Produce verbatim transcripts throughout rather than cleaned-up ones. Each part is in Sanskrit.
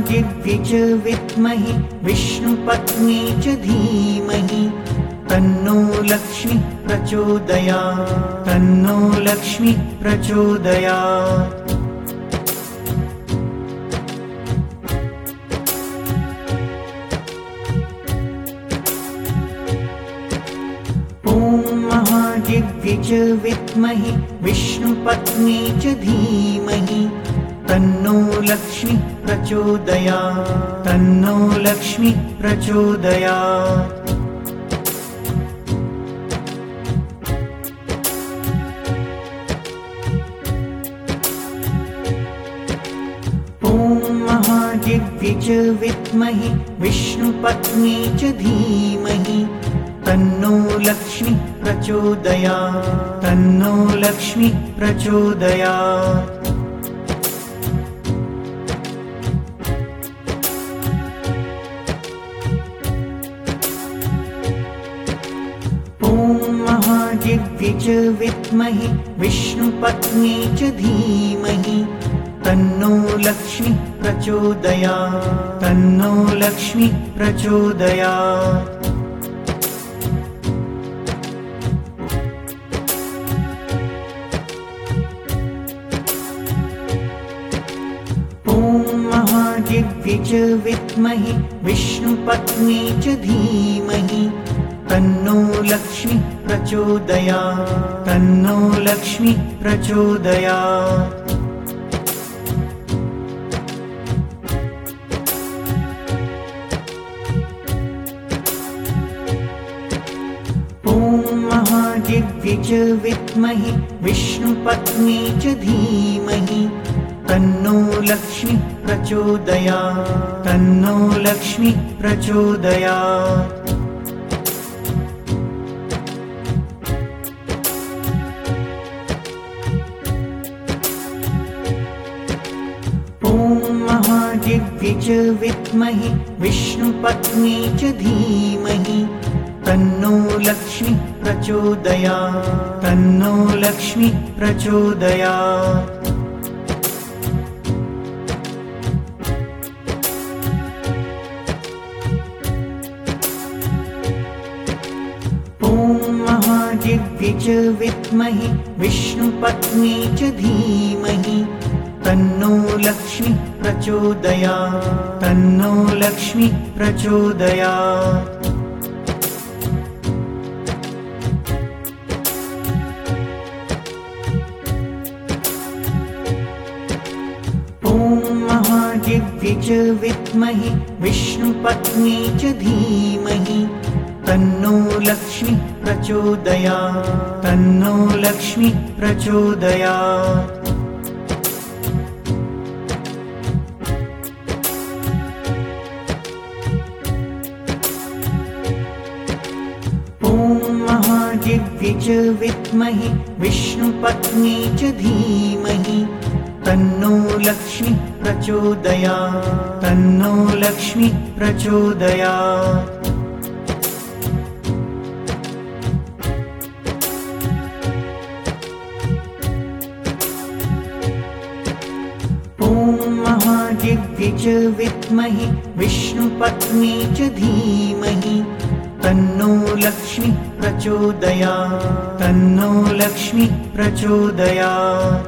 महादिव्यै च विद्महे विष्णुपत्न्यै च धीमहि तन्नो लक्ष्मी प्रचोदयात् तन्नो लक्ष्मी प्रचोदयात्। ॐ महादिव्यै च विद्महे विष्णुपत्न्यै च धीमहि तन्नो लक्ष्मी प्रचोदयात् तन्नो लक्ष्मी प्रचोदयात्। ॐ महादिव्यै च विद्महे विष्णुपत्न्यै च धीमहि तन्नो लक्ष्मी प्रचोदयात् तन्नो लक्ष्मी प्रचोदयात्। ॐ महादिव्यै च विद्महे विष्णुपत्न्यै च धीमहि तन्नो लक्ष्मी प्रचोदयात् तन्नो लक्ष्मी प्रचोदयात्। ॐ महादिव्यै च विद्महे विष्णुपत्न्यै च धीमहि तन्नो लक्ष्मी प्रचोदयात् तन्नो लक्ष्मी प्रचोदयात्। ॐ महादिव्यै च विद्महे विष्णुपत्न्यै च धीमहि तन्नो लक्ष्मी प्रचोदयात् तन्नो लक्ष्मी प्रचोदयात्। ॐ महादिव्यै च विद्महे विष्णुपत्न्यै च धीमहि तन्नो लक्ष्मी प्रचोदयात् तन्नो लक्ष्मी प्रचोदयात्। ॐ महादिव्यै च विद्महे विष्णुपत्न्यै च धीमहि तन्नो लक्ष्मी प्रचोदयात् तन्नो लक्ष्मी प्रचोदयात्। ॐ महादिव्यै च विद्महे विष्णुपत्न्यै च धीमहि तन्नो लक्ष्मी प्रचोदयात् तन्नो लक्ष्मी प्रचोदयात्। ॐ महादिव्यै च विद्महे विष्णुपत्न्यै च धीमहि तन्नो लक्ष्मी प्रचोदयात् तन्नो लक्ष्मी प्रचोदयात्। ॐ महादिव्यै च विद्महे विष्णुपत्न्यै च धीमहि तन्नो लक्ष्मी प्रचोदयात् तन्नो लक्ष्मी प्रचोदयात्।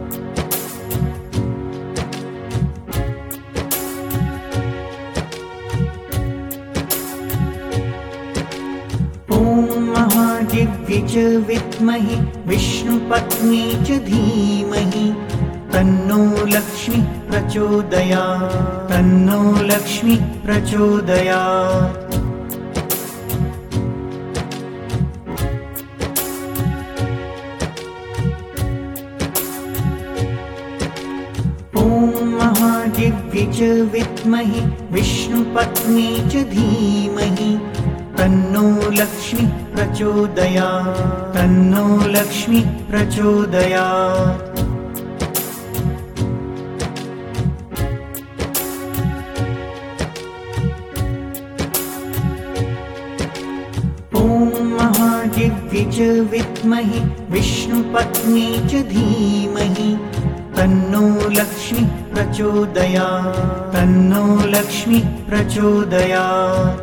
ॐ महादिव्यै च विद्महे विष्णुपत्न्यै च धीमहि तन्नो लक्ष्मी प्रचोदयात् तन्नो लक्ष्मी प्रचोदयात्। ॐ महादिव्यै च विद्महे विष्णुपत्न्यै च धीमहि तन्नो लक्ष्मी प्रचोदयात् तन्नो लक्ष्मी प्रचोदयात्। ॐ महादिव्यै च विद्महे विष्णुपत्न्यै च धीमहि तन्नो लक्ष्मी प्रचोदयात् तन्नो लक्ष्मी प्रचोदयात्।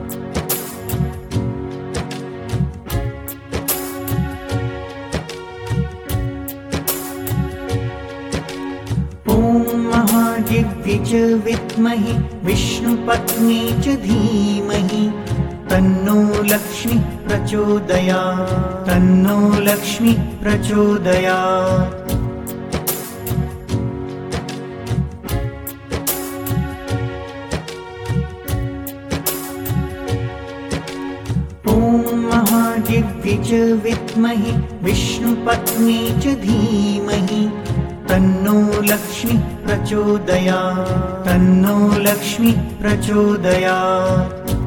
ॐ महादेव्यै च विद्महे विष्णुपत्नी च धीमहि तन्नो लक्ष्मी प्रचोदयात् तन्नो लक्ष्मी प्रचोदयात्। ॐ महादेव्यै च विद्महे विष्णुपत्नी च धीमहि तन्नो लक्ष्मी प्रचोदयात् तन्नो लक्ष्मी प्रचोदयात्।